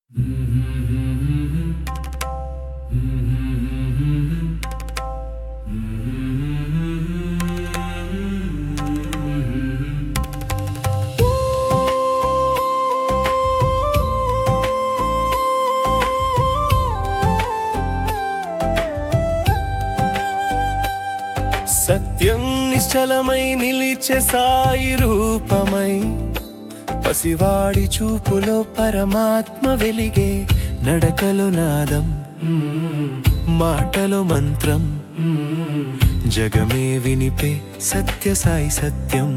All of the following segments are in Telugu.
సత్యం నిశ్చలమై నిలిచే సాయి రూపమై పసివాడి చూపులో పరమాత్మ వెలిగే నడకలో నాదం మాటలో మంత్రం జగమే వినిపే సత్య సాయి సత్యం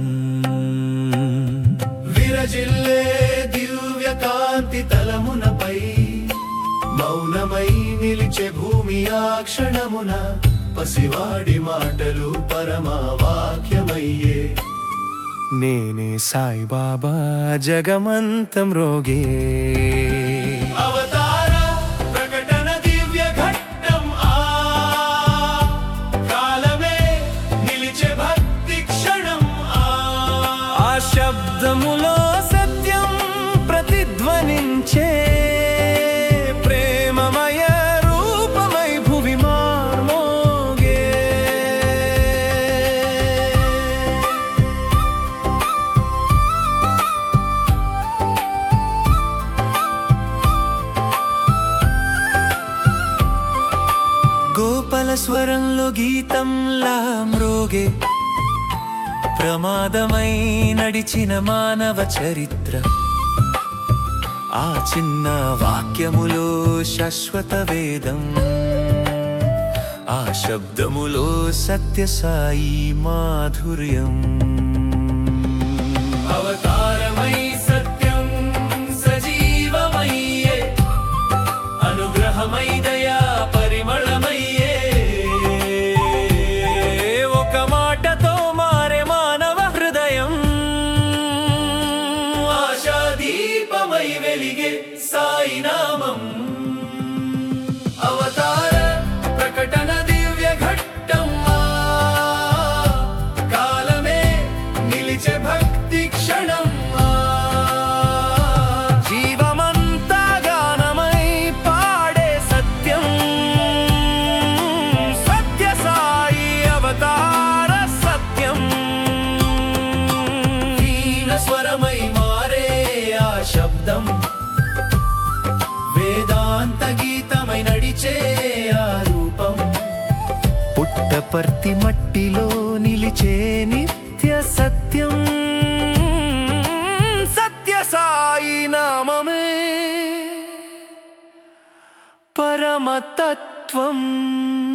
విరజిల్లే దివ్య కాంతి తలమునపై మౌనమై నిలిచే భూమి ఆ క్షణమున పసివాడి మాటలు పరమవాక్యమయ్యే నేనే సాయిబాబా జగమంతం రోగే అవతార ప్రకటన దివ్య ఘట్టం ఆ కాలమే నిలిచే భక్తి క్షణం ఆ శబ్దములో సత్యం ప్రతిధ్వనించే ప్రేమమయ రూపమై భువి మార్మోగే గోపాల స్వరంలో గీతంలా మ్రోగే ప్రమాదమై నడిచిన మానవ చరిత్ర ఆ చిన్న వాక్యములో శాశ్వత వేదం ఆ శబ్దములో సత్య సాయి మాధుర్యం అవతారమై సత్యం సజీవమయ్యే అనుగ్రహమై దయా పరిమళమయ్యే ఒక మాటతో మారే మానవ హృదయం ఆశాదీపమై వెలిగే సాయి నామం అవతార ప్రకటన దివ్య ఘట్టం కాలమే నిలిచే భక్తి క్షణం జీవమంతా గానమై పాడే సత్యం సత్య సాయి అవతార సత్యం హీన స్వరమై మారే ఆ శబ్దం వేదాంత గీతమై నడిచే ఆ రూపం పుట్టపర్తి మట్టిలో నిలిచే నిత్య సత్యం సత్య సాయి నామమే పరమతత్వం